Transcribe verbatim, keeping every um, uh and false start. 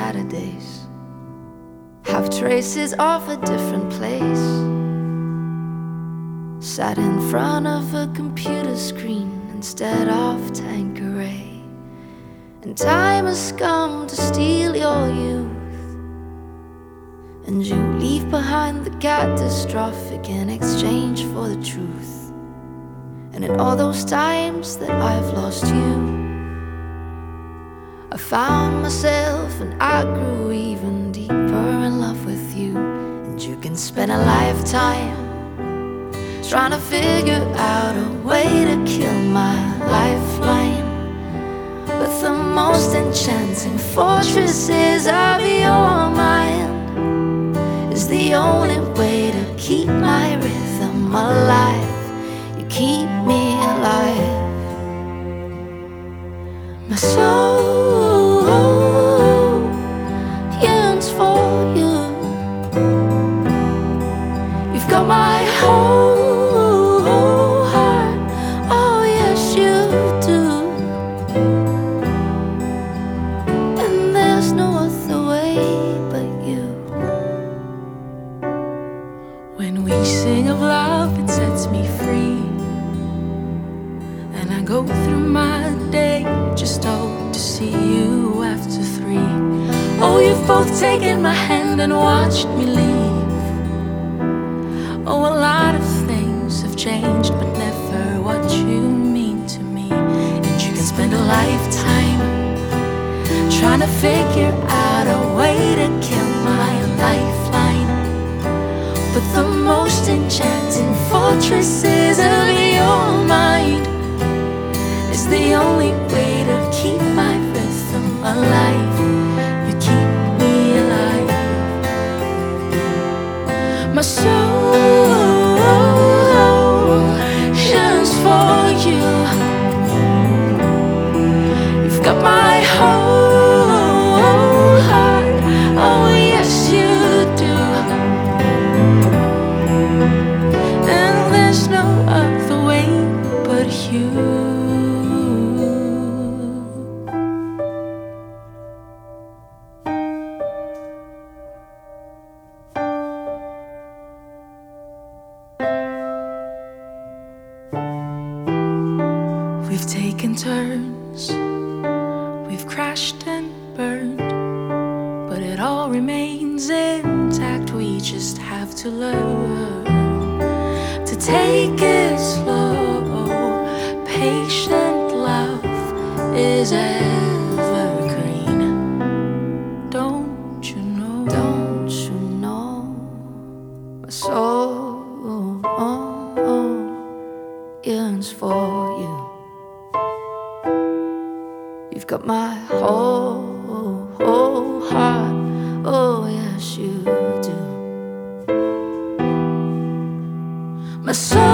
Saturdays have traces of a different place. Sat in front of a computer screen instead of Tanqueray, and time has come to steal your youth, and you leave behind the catastrophic in exchange for the truth. And in all those times that I've lost you, I found myself and I grew even deeper in love with you. And you can spend a lifetime trying to figure out a way to kill my lifeline, but the most enchanting fortresses of your mind is the only way to keep my rhythm alive. You keep me alive. My soul yearns for you. You've got my whole heart. Oh yes you do. And there's no other way but you. When we sing of love, it sets me free, and I go through my day just hope to see you after three. Oh, you've both taken my hand and watched me leave. Oh, a lot of things have changed, but never what you mean to me. And you can spend a lifetime trying to figure out a way to kill my lifeline, but the most enchanting fortresses of your mind is the only way to keep my rhythm alive. You keep me alive. My soul yearns for you. You've got my whole heart. Oh yes you do. And there's no other way but you. We've taken turns, we've crashed and burned, but it all remains intact. We just have to learn to take it slow. Patient love is evergreen. Don't you know? Don't you know? My soul yearns for you. You've got my whole, whole heart. Oh yes you do. My soul